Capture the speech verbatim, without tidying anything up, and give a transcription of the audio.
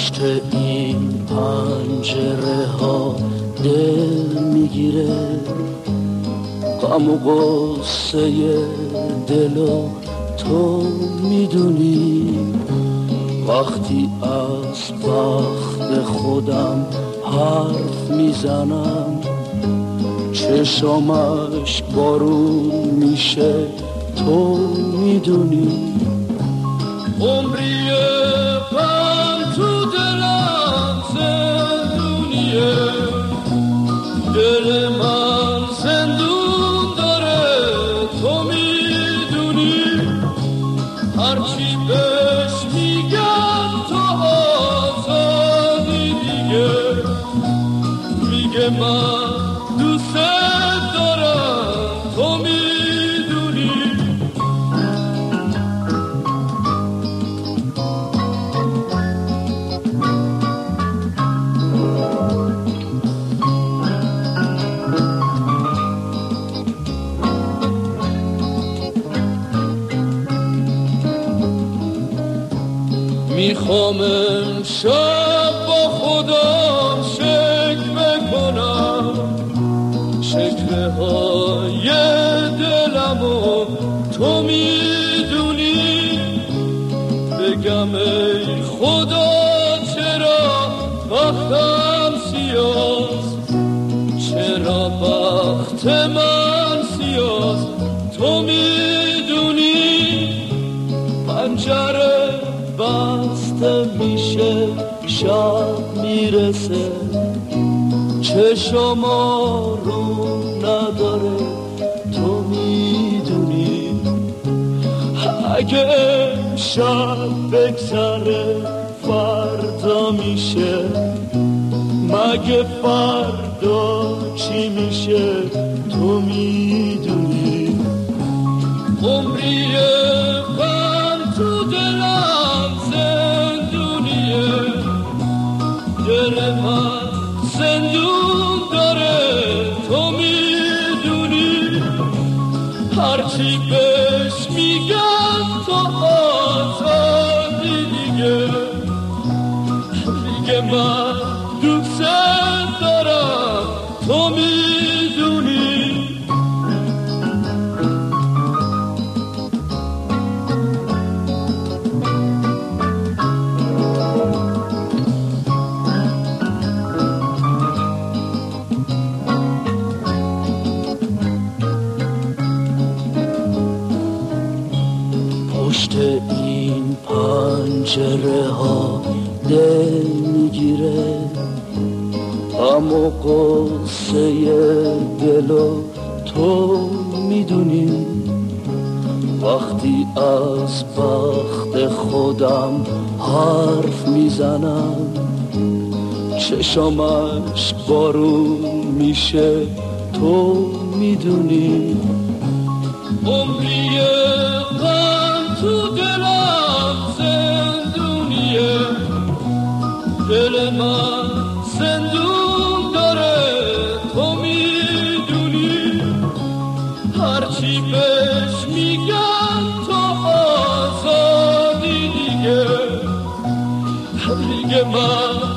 پشت این پنجره ها دل میگیره، غم و غصه دلو تو میدونی. وقتی از بخت خودم حرف میزنم، چشمش بارون میشه تو میدونی. عمریه غم تو دلم زندونیه، دل من زندون داره تو میدونی. هرچی بهش میگم تو آزادی دیگه، میگه من دوست دارم تو میدونی. میخوام امشب با خودم شکوه کنم، شکوه های دلمو تو میدونی. بگم ای خدا چرا بختم سیاست، چرا بخت من سیاست تو میدونی. پنجره بسته میشه شب میرسه، چشم رو نداره تو میدونی. اگه شب بگذره فردا میشه، مگه فردا چی میشه تو میدونی. عمریه غم تو دلم زندونیه، دل من زندون داره تو میدونی. هرچی بهش میگم تو آزادی دیگه، میگه من دوست دارم تو میدونی. پشت این پنجره ها دل میگیره، غم و غصه دلو تو میدونی. وقتی از بخت خودم حرف میزنم، چشمش بارون میشه تو میدونی. عمریه غم تو دلم زندونیه، دل من زندون داره تو میدونی. هرچی بهش میگم تو آزادی دیگه، دیگه من